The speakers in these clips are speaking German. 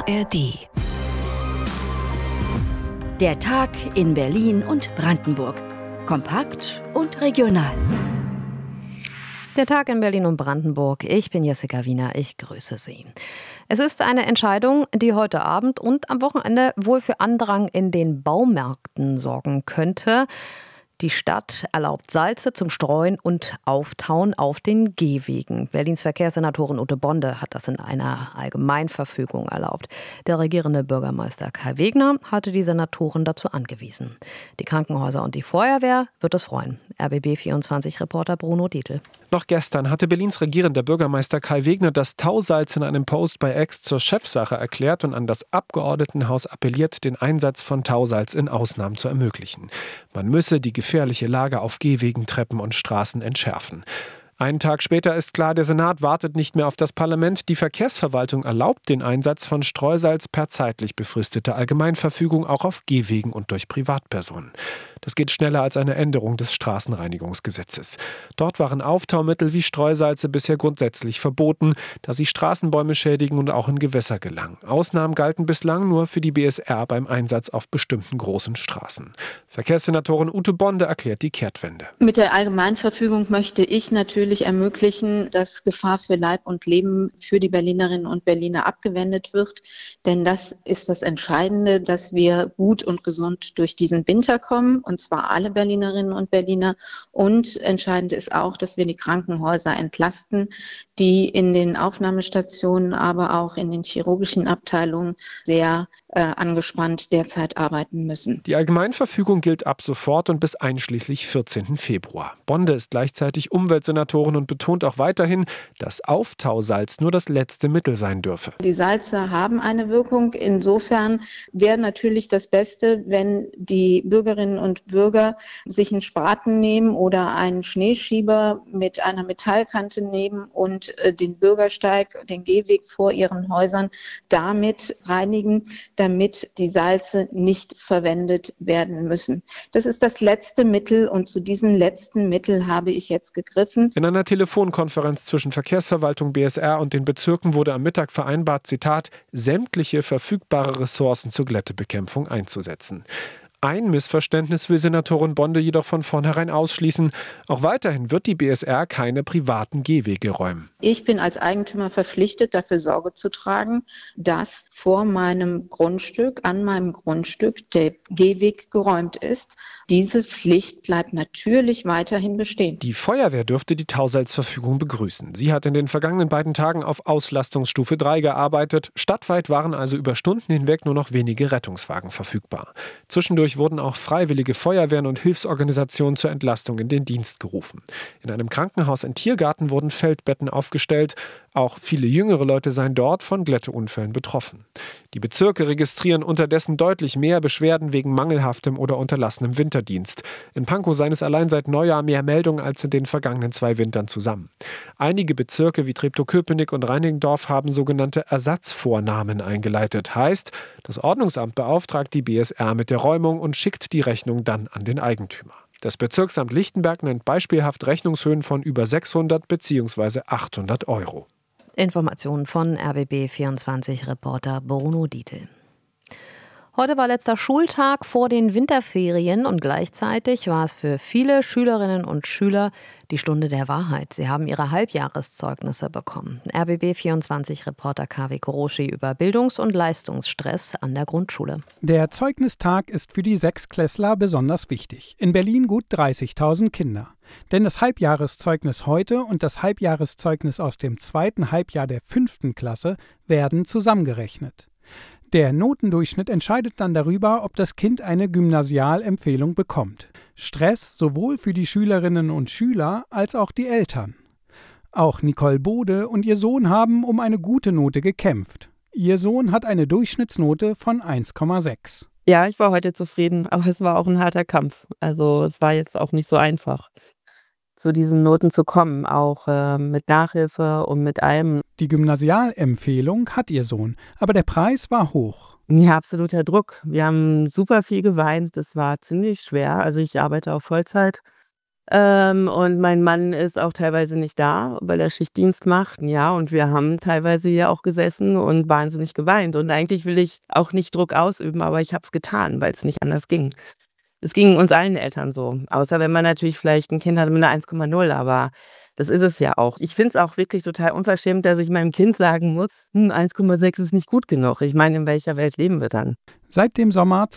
ARD. Der Tag in Berlin und Brandenburg. Kompakt und regional. Der Tag in Berlin und Brandenburg. Ich bin Jessica Wiener, ich grüße Sie. Es ist eine Entscheidung, die heute Abend und am Wochenende wohl für Andrang in den Baumärkten sorgen könnte. Die Stadt erlaubt Salze zum Streuen und Auftauen auf den Gehwegen. Berlins Verkehrssenatorin Ute Bonde hat das in einer Allgemeinverfügung erlaubt. Der regierende Bürgermeister Kai Wegner hatte die Senatoren dazu angewiesen. Die Krankenhäuser und die Feuerwehr wird es freuen. RBB24-Reporter Bruno Dietl. Noch gestern hatte Berlins regierender Bürgermeister Kai Wegner das Tausalz in einem Post bei X zur Chefsache erklärt und an das Abgeordnetenhaus appelliert, den Einsatz von Tausalz in Ausnahmen zu ermöglichen. Man müsse die gefährliche Lage auf Gehwegen, Treppen und Straßen entschärfen. Einen Tag später ist klar, der Senat wartet nicht mehr auf das Parlament. Die Verkehrsverwaltung erlaubt den Einsatz von Streusalz per zeitlich befristete Allgemeinverfügung auch auf Gehwegen und durch Privatpersonen. Das geht schneller als eine Änderung des Straßenreinigungsgesetzes. Dort waren Auftaumittel wie Streusalze bisher grundsätzlich verboten, da sie Straßenbäume schädigen und auch in Gewässer gelangen. Ausnahmen galten bislang nur für die BSR beim Einsatz auf bestimmten großen Straßen. Verkehrssenatorin Ute Bonde erklärt die Kehrtwende. Mit der Allgemeinverfügung möchte ich natürlich ermöglichen, dass Gefahr für Leib und Leben für die Berlinerinnen und Berliner abgewendet wird. Denn das ist das Entscheidende, dass wir gut und gesund durch diesen Winter kommen. Und zwar alle Berlinerinnen und Berliner. Und entscheidend ist auch, dass wir die Krankenhäuser entlasten, die in den Aufnahmestationen, aber auch in den chirurgischen Abteilungen sehr angespannt derzeit arbeiten müssen. Die Allgemeinverfügung gilt ab sofort und bis einschließlich 14. Februar. Bonde ist gleichzeitig Umweltsenatorin und betont auch weiterhin, dass Auftausalz nur das letzte Mittel sein dürfe. Die Salze haben eine Wirkung. Insofern wäre natürlich das Beste, wenn die Bürgerinnen und Bürger sich einen Spaten nehmen oder einen Schneeschieber mit einer Metallkante nehmen und den Bürgersteig, den Gehweg vor ihren Häusern damit reinigen, damit die Salze nicht verwendet werden müssen. Das ist das letzte Mittel und zu diesem letzten Mittel habe ich jetzt gegriffen. In einer Telefonkonferenz zwischen Verkehrsverwaltung BSR und den Bezirken wurde am Mittag vereinbart, Zitat, sämtliche verfügbare Ressourcen zur Glättebekämpfung einzusetzen. Ein Missverständnis will Senatorin Bonde jedoch von vornherein ausschließen. Auch weiterhin wird die BSR keine privaten Gehwege räumen. Ich bin als Eigentümer verpflichtet, dafür Sorge zu tragen, dass vor meinem Grundstück, an meinem Grundstück, der Gehweg geräumt ist. Diese Pflicht bleibt natürlich weiterhin bestehen. Die Feuerwehr dürfte die Tausalzverfügung begrüßen. Sie hat in den vergangenen beiden Tagen auf Auslastungsstufe 3 gearbeitet. Stadtweit waren also über Stunden hinweg nur noch wenige Rettungswagen verfügbar. Zwischendurch wurden auch freiwillige Feuerwehren und Hilfsorganisationen zur Entlastung in den Dienst gerufen. In einem Krankenhaus in Tiergarten wurden Feldbetten aufgestellt. Auch viele jüngere Leute seien dort von Glätteunfällen betroffen. Die Bezirke registrieren unterdessen deutlich mehr Beschwerden wegen mangelhaftem oder unterlassenem Winterdienst. In Pankow seien es allein seit Neujahr mehr Meldungen als in den vergangenen 2 Wintern zusammen. Einige Bezirke wie Treptow-Köpenick und Reinickendorf haben sogenannte Ersatzvornahmen eingeleitet. Heißt, das Ordnungsamt beauftragt die BSR mit der Räumung und schickt die Rechnung dann an den Eigentümer. Das Bezirksamt Lichtenberg nennt beispielhaft Rechnungshöhen von über 600 bzw. 800 Euro. Informationen von RBB24-Reporter Bruno Dietl. Heute war letzter Schultag vor den Winterferien und gleichzeitig war es für viele Schülerinnen und Schüler die Stunde der Wahrheit. Sie haben ihre Halbjahreszeugnisse bekommen. RBB24-Reporter KW Koroschi über Bildungs- und Leistungsstress an der Grundschule. Der Zeugnistag ist für die Sechstklässler besonders wichtig. In Berlin gut 30.000 Kinder. Denn das Halbjahreszeugnis heute und das Halbjahreszeugnis aus dem zweiten Halbjahr der 5. Klasse werden zusammengerechnet. Der Notendurchschnitt entscheidet dann darüber, ob das Kind eine Gymnasialempfehlung bekommt. Stress sowohl für die Schülerinnen und Schüler als auch die Eltern. Auch Nicole Bode und ihr Sohn haben um eine gute Note gekämpft. Ihr Sohn hat eine Durchschnittsnote von 1,6. Ja, ich war heute zufrieden, aber es war auch ein harter Kampf. Also es war jetzt auch nicht so einfach, zu diesen Noten zu kommen, auch mit Nachhilfe und mit allem. Die Gymnasialempfehlung hat ihr Sohn, aber der Preis war hoch. Ja, absoluter Druck. Wir haben super viel geweint, das war ziemlich schwer. Also ich arbeite auf Vollzeit Und mein Mann ist auch teilweise nicht da, weil er Schichtdienst macht. Ja, und wir haben teilweise hier auch gesessen und wahnsinnig geweint. Und eigentlich will ich auch nicht Druck ausüben, aber ich habe es getan, weil es nicht anders ging. Es ging uns allen Eltern so, außer wenn man natürlich vielleicht ein Kind hat mit einer 1,0, aber das ist es ja auch. Ich finde es auch wirklich total unverschämt, dass ich meinem Kind sagen muss, 1,6 ist nicht gut genug. Ich meine, in welcher Welt leben wir dann? Seit dem Sommer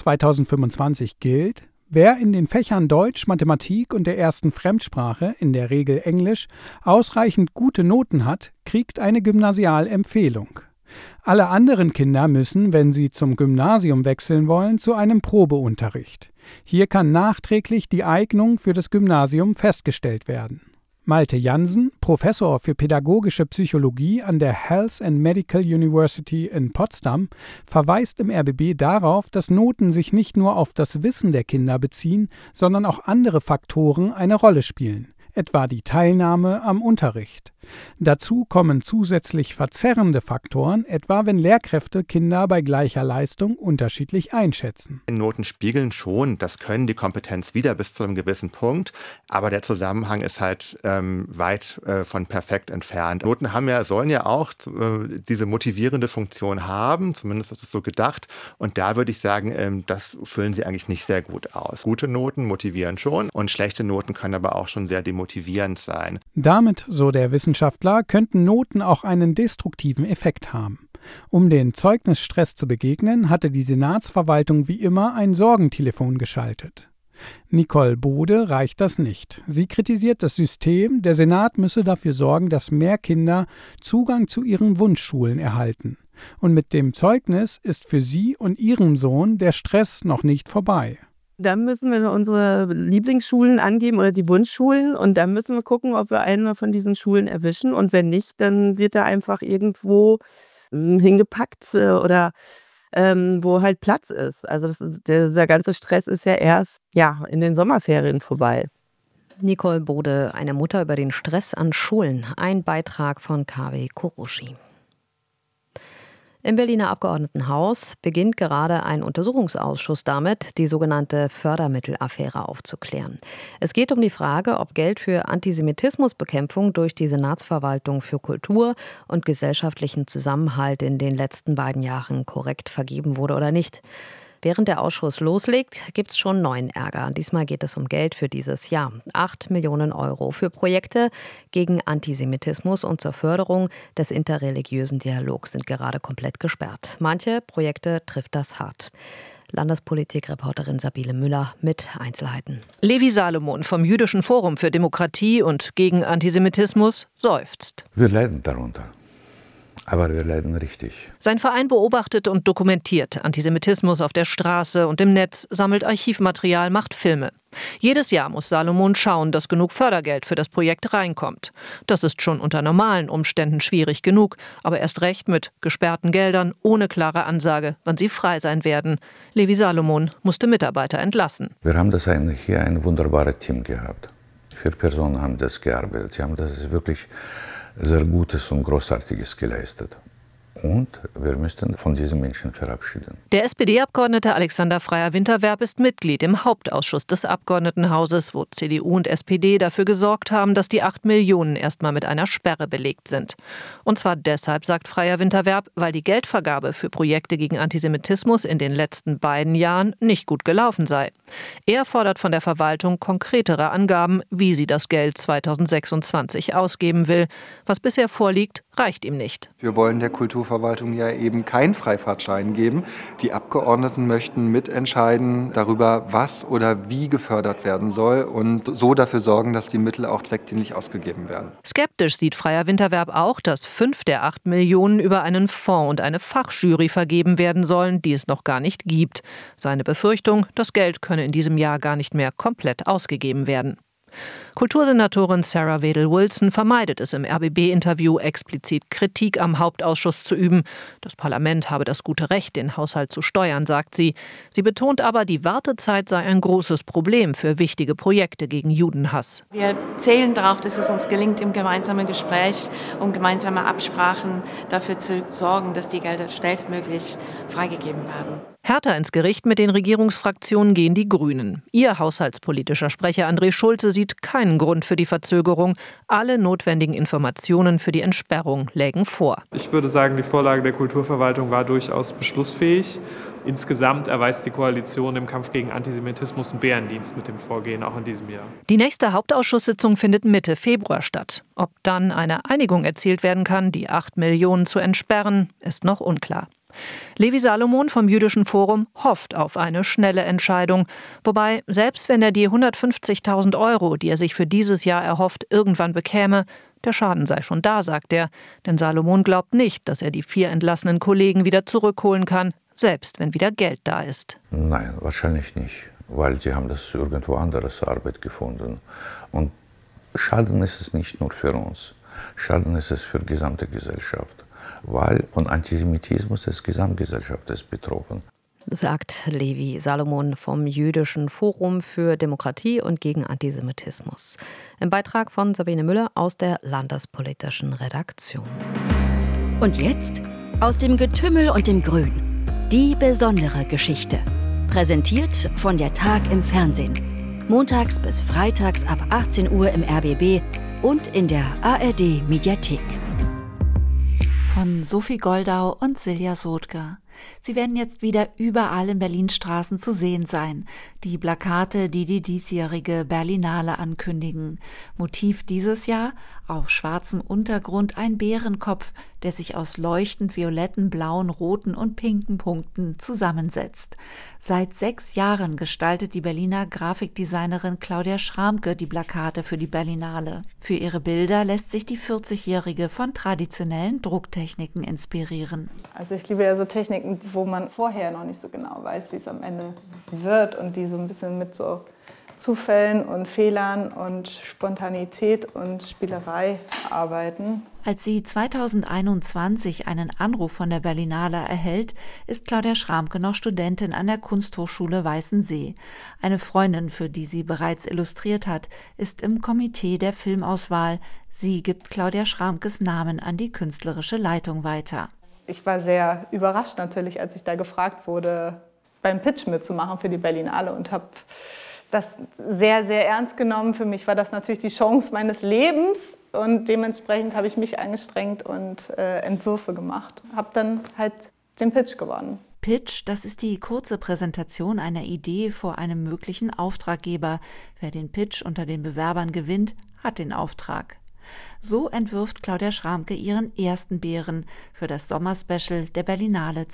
2025 gilt: Wer in den Fächern Deutsch, Mathematik und der ersten Fremdsprache, in der Regel Englisch, ausreichend gute Noten hat, kriegt eine Gymnasialempfehlung. Alle anderen Kinder müssen, wenn sie zum Gymnasium wechseln wollen, zu einem Probeunterricht. Hier kann nachträglich die Eignung für das Gymnasium festgestellt werden. Malte Jansen, Professor für pädagogische Psychologie an der Health and Medical University in Potsdam, verweist im RBB darauf, dass Noten sich nicht nur auf das Wissen der Kinder beziehen, sondern auch andere Faktoren eine Rolle spielen, etwa die Teilnahme am Unterricht. Dazu kommen zusätzlich verzerrende Faktoren, etwa wenn Lehrkräfte Kinder bei gleicher Leistung unterschiedlich einschätzen. Noten spiegeln schon, das können die Kompetenz wieder bis zu einem gewissen Punkt, aber der Zusammenhang ist halt weit von perfekt entfernt. Noten sollen ja auch diese motivierende Funktion haben, zumindest ist es so gedacht, und da würde ich sagen, das füllen sie eigentlich nicht sehr gut aus. Gute Noten motivieren schon und schlechte Noten können aber auch schon sehr demotivierend sein. Damit, so der Wissenschaftler, könnten Noten auch einen destruktiven Effekt haben. Um den Zeugnisstress zu begegnen, hatte die Senatsverwaltung wie immer ein Sorgentelefon geschaltet. Nicole Bode reicht das nicht. Sie kritisiert das System, der Senat müsse dafür sorgen, dass mehr Kinder Zugang zu ihren Wunschschulen erhalten. Und mit dem Zeugnis ist für sie und ihrem Sohn der Stress noch nicht vorbei. Dann müssen wir unsere Lieblingsschulen angeben oder die Wunschschulen und dann müssen wir gucken, ob wir eine von diesen Schulen erwischen und wenn nicht, dann wird er einfach irgendwo hingepackt oder wo halt Platz ist. Also dieser ganze Stress ist ja erst in den Sommerferien vorbei. Nicole Bode, eine Mutter über den Stress an Schulen. Ein Beitrag von Kaveh Kurushi. Im Berliner Abgeordnetenhaus beginnt gerade ein Untersuchungsausschuss damit, die sogenannte Fördermittelaffäre aufzuklären. Es geht um die Frage, ob Geld für Antisemitismusbekämpfung durch die Senatsverwaltung für Kultur und gesellschaftlichen Zusammenhalt in den letzten beiden Jahren korrekt vergeben wurde oder nicht. Während der Ausschuss loslegt, gibt es schon neuen Ärger. Diesmal geht es um Geld für dieses Jahr. 8 Millionen Euro für Projekte gegen Antisemitismus und zur Förderung des interreligiösen Dialogs sind gerade komplett gesperrt. Manche Projekte trifft das hart. Landespolitik-Reporterin Sabine Müller mit Einzelheiten. Levi Salomon vom Jüdischen Forum für Demokratie und gegen Antisemitismus seufzt. Wir leiden darunter. Aber wir leiden richtig. Sein Verein beobachtet und dokumentiert Antisemitismus auf der Straße und im Netz, sammelt Archivmaterial, macht Filme. Jedes Jahr muss Salomon schauen, dass genug Fördergeld für das Projekt reinkommt. Das ist schon unter normalen Umständen schwierig genug, aber erst recht mit gesperrten Geldern, ohne klare Ansage, wann sie frei sein werden. Levi Salomon musste Mitarbeiter entlassen. Wir haben hier ein wunderbares Team gehabt. 4 Personen haben das gearbeitet. Sie haben das wirklich sehr Gutes und Großartiges geleistet. Und wir müssten von diesen Menschen verabschieden. Der SPD-Abgeordnete Alexander Freyer-Winterwerb ist Mitglied im Hauptausschuss des Abgeordnetenhauses, wo CDU und SPD dafür gesorgt haben, dass die 8 Millionen erstmal mit einer Sperre belegt sind. Und zwar deshalb, sagt Freyer-Winterwerb, weil die Geldvergabe für Projekte gegen Antisemitismus in den letzten beiden Jahren nicht gut gelaufen sei. Er fordert von der Verwaltung konkretere Angaben, wie sie das Geld 2026 ausgeben will. Was bisher vorliegt, reicht ihm nicht. Wir wollen der Kulturverwaltung ja eben keinen Freifahrtschein geben. Die Abgeordneten möchten mitentscheiden darüber, was oder wie gefördert werden soll und so dafür sorgen, dass die Mittel auch zweckdienlich ausgegeben werden. Skeptisch sieht Freyer-Winterwerb auch, dass 5 der 8 Millionen über einen Fonds und eine Fachjury vergeben werden sollen, die es noch gar nicht gibt. Seine Befürchtung, das Geld könne in diesem Jahr gar nicht mehr komplett ausgegeben werden. Kultursenatorin Sarah Wedel-Wilson vermeidet es im RBB-Interview explizit Kritik am Hauptausschuss zu üben. Das Parlament habe das gute Recht, den Haushalt zu steuern, sagt sie. Sie betont aber, die Wartezeit sei ein großes Problem für wichtige Projekte gegen Judenhass. Wir zählen darauf, dass es uns gelingt, im gemeinsamen Gespräch und gemeinsame Absprachen dafür zu sorgen, dass die Gelder schnellstmöglich freigegeben werden. Härter ins Gericht mit den Regierungsfraktionen gehen die Grünen. Ihr haushaltspolitischer Sprecher André Schulze sieht keinen Grund für die Verzögerung. Alle notwendigen Informationen für die Entsperrung lägen vor. Ich würde sagen, die Vorlage der Kulturverwaltung war durchaus beschlussfähig. Insgesamt erweist die Koalition im Kampf gegen Antisemitismus einen Bärendienst mit dem Vorgehen, auch in diesem Jahr. Die nächste Hauptausschusssitzung findet Mitte Februar statt. Ob dann eine Einigung erzielt werden kann, die 8 Millionen zu entsperren, ist noch unklar. Levi Salomon vom Jüdischen Forum hofft auf eine schnelle Entscheidung. Wobei, selbst wenn er die 150.000 €, die er sich für dieses Jahr erhofft, irgendwann bekäme, der Schaden sei schon da, sagt er. Denn Salomon glaubt nicht, dass er die 4 entlassenen Kollegen wieder zurückholen kann, selbst wenn wieder Geld da ist. Nein, wahrscheinlich nicht, weil sie haben das irgendwo anderes Arbeit gefunden. Und Schaden ist es nicht nur für uns, Schaden ist es für die gesamte Gesellschaft. Weil von Antisemitismus ist die Gesamtgesellschaft ist betroffen. Sagt Levi Salomon vom Jüdischen Forum für Demokratie und gegen Antisemitismus. Im Beitrag von Sabine Müller aus der landespolitischen Redaktion. Und jetzt aus dem Getümmel und dem Grün. Die besondere Geschichte. Präsentiert von der Tag im Fernsehen. Montags bis freitags ab 18 Uhr im RBB und in der ARD-Mediathek. Von Sophie Goldau und Silja Sodger. Sie werden jetzt wieder überall in Berlins Straßen zu sehen sein. Die Plakate, die die diesjährige Berlinale ankündigen. Motiv dieses Jahr: auf schwarzem Untergrund ein Bärenkopf, der sich aus leuchtend violetten, blauen, roten und pinken Punkten zusammensetzt. Seit 6 Jahren gestaltet die Berliner Grafikdesignerin Claudia Schramke die Plakate für die Berlinale. Für ihre Bilder lässt sich die 40-Jährige von traditionellen Drucktechniken inspirieren. Also ich liebe ja so Techniken, wo man vorher noch nicht so genau weiß, wie es am Ende wird und die so ein bisschen mit so Zufällen und Fehlern und Spontanität und Spielerei arbeiten. Als sie 2021 einen Anruf von der Berlinale erhält, ist Claudia Schramke noch Studentin an der Kunsthochschule Weißensee. Eine Freundin, für die sie bereits illustriert hat, ist im Komitee der Filmauswahl. Sie gibt Claudia Schramkes Namen an die künstlerische Leitung weiter. Ich war sehr überrascht natürlich, als ich da gefragt wurde, beim Pitch mitzumachen für die Berlinale und habe das sehr, sehr ernst genommen. Für mich war das natürlich die Chance meines Lebens und dementsprechend habe ich mich angestrengt und Entwürfe gemacht. Habe dann halt den Pitch gewonnen. Pitch, das ist die kurze Präsentation einer Idee vor einem möglichen Auftraggeber. Wer den Pitch unter den Bewerbern gewinnt, hat den Auftrag. So entwirft Claudia Schramke ihren ersten Bären für das Sommerspecial der Berlinale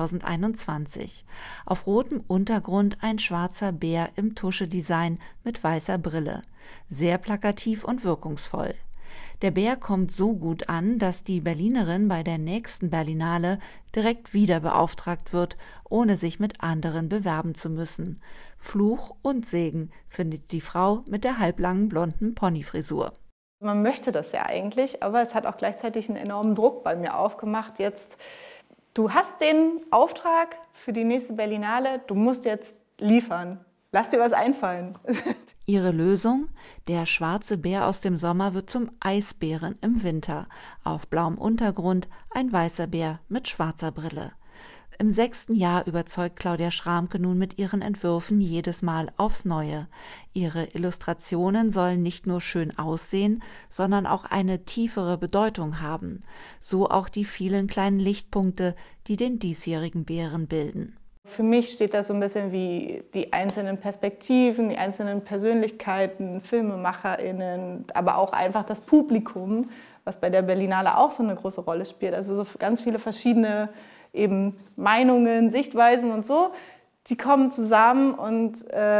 2021. Auf rotem Untergrund ein schwarzer Bär im Tuschedesign mit weißer Brille. Sehr plakativ und wirkungsvoll. Der Bär kommt so gut an, dass die Berlinerin bei der nächsten Berlinale direkt wieder beauftragt wird, ohne sich mit anderen bewerben zu müssen. Fluch und Segen findet die Frau mit der halblangen blonden Ponyfrisur. Man möchte das ja eigentlich, aber es hat auch gleichzeitig einen enormen Druck bei mir aufgemacht. Jetzt, du hast den Auftrag für die nächste Berlinale, du musst jetzt liefern. Lass dir was einfallen. Ihre Lösung? Der schwarze Bär aus dem Sommer wird zum Eisbären im Winter. Auf blauem Untergrund ein weißer Bär mit schwarzer Brille. Im 6. Jahr überzeugt Claudia Schramke nun mit ihren Entwürfen jedes Mal aufs Neue. Ihre Illustrationen sollen nicht nur schön aussehen, sondern auch eine tiefere Bedeutung haben. So auch die vielen kleinen Lichtpunkte, die den diesjährigen Bären bilden. Für mich steht das so ein bisschen wie die einzelnen Perspektiven, die einzelnen Persönlichkeiten, FilmemacherInnen, aber auch einfach das Publikum, was bei der Berlinale auch so eine große Rolle spielt. Also so ganz viele verschiedene eben Meinungen, Sichtweisen und so, die kommen zusammen und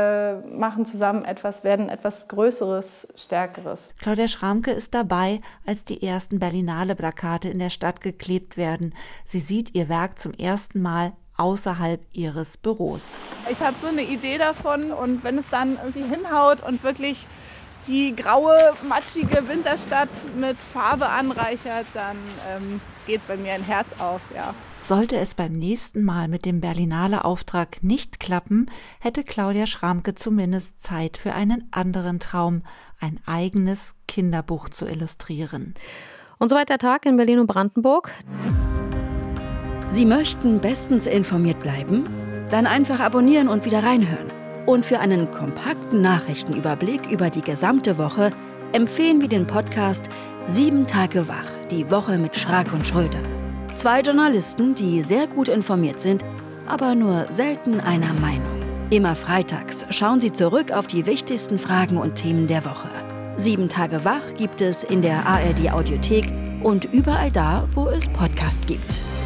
machen zusammen werden etwas Größeres, Stärkeres. Claudia Schramke ist dabei, als die ersten Berlinale-Plakate in der Stadt geklebt werden. Sie sieht ihr Werk zum ersten Mal außerhalb ihres Büros. Ich habe so eine Idee davon und wenn es dann irgendwie hinhaut und wirklich die graue, matschige Winterstadt mit Farbe anreichert, dann geht bei mir ein Herz auf, ja. Sollte es beim nächsten Mal mit dem Berlinale-Auftrag nicht klappen, hätte Claudia Schramke zumindest Zeit für einen anderen Traum, ein eigenes Kinderbuch zu illustrieren. Und soweit der Tag in Berlin und Brandenburg. Sie möchten bestens informiert bleiben? Dann einfach abonnieren und wieder reinhören. Und für einen kompakten Nachrichtenüberblick über die gesamte Woche empfehlen wir den Podcast 7 Tage wach, die Woche mit Schrag und Schröder. 2 Journalisten, die sehr gut informiert sind, aber nur selten einer Meinung. Immer freitags schauen sie zurück auf die wichtigsten Fragen und Themen der Woche. 7 Tage wach gibt es in der ARD Audiothek und überall da, wo es Podcasts gibt.